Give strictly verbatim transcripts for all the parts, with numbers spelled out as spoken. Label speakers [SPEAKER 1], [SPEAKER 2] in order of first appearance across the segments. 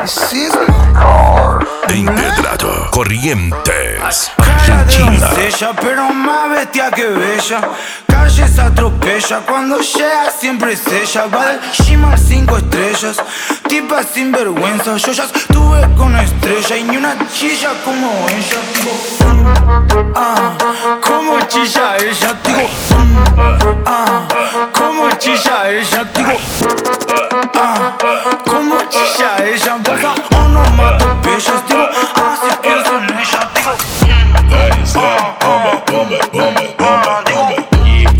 [SPEAKER 1] racismo. Empedrado, Corrientes, Argentina.
[SPEAKER 2] Ella, pero más bestia que bella. Calles atropella, cuando llega siempre es ella. Va del gym a cinco estrellas, tipa sin vergüenza. Yo ya estuve con estrella y ni una chilla como ella. Digo, ah, como chilla ella. Digo, ah, como chilla ella. Digo, ah, como chilla ella. Pasa onomatopeyas. Digo, ah, si pienso en ella. Digo, ah, ah, bomba, bomba, bomba, bomba.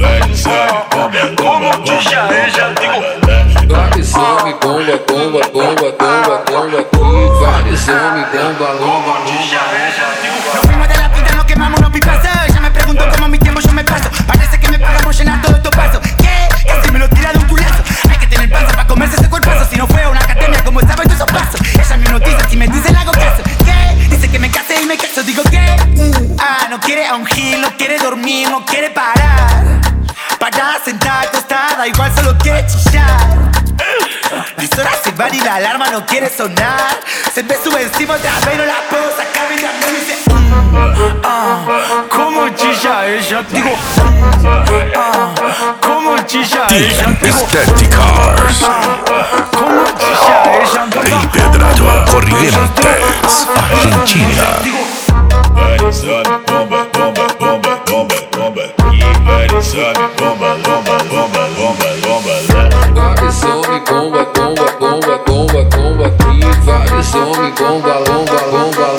[SPEAKER 2] Como chilla ella, digo.
[SPEAKER 3] Vários homens, bomba, bomba, bomba, bomba, bomba. E vários homens, bomba, bomba, bomba.
[SPEAKER 2] Nos fuimos de la pinta, nos quemamos unos pipazos. Ya me pregunto cómo mi tiempo yo me paso. Parece que me pagamos llenar todos estos pasos. ¿Qué? Casi me lo tira de un culazo. Hay que tener panza para comerse ese cuerpazo. Si no fue una academia, como saben todos esos pasos. Ella me noticia, si me dice le hago caso. ¿Qué? Dice que me case y me caso. Digo, ¿qué? Ah, no quiere a un gil, no quiere dormir, no quiere parar. Parada, sentada, acostada, igual solo quiere chillar. Las horas se van y la alarma no quiere sonar. Se me sube encima otra vez, no la puedo sacar. Y también dice, mm, ah, como chilla ella. Digo, ah, como chilla ella. Digo,
[SPEAKER 1] Estéticas,
[SPEAKER 2] ah, como chilla ella.
[SPEAKER 1] Empedrado, Corrientes, Argentina.
[SPEAKER 4] Vários homens, bomba, bomba, bomba, bomba, bomba. E vários homens, bomba, bomba, bomba, bomba, bomba.
[SPEAKER 3] Vários homens, bomba, bomba, bomba, bomba, bomba. E vários homens, bomba, bomba, bomba,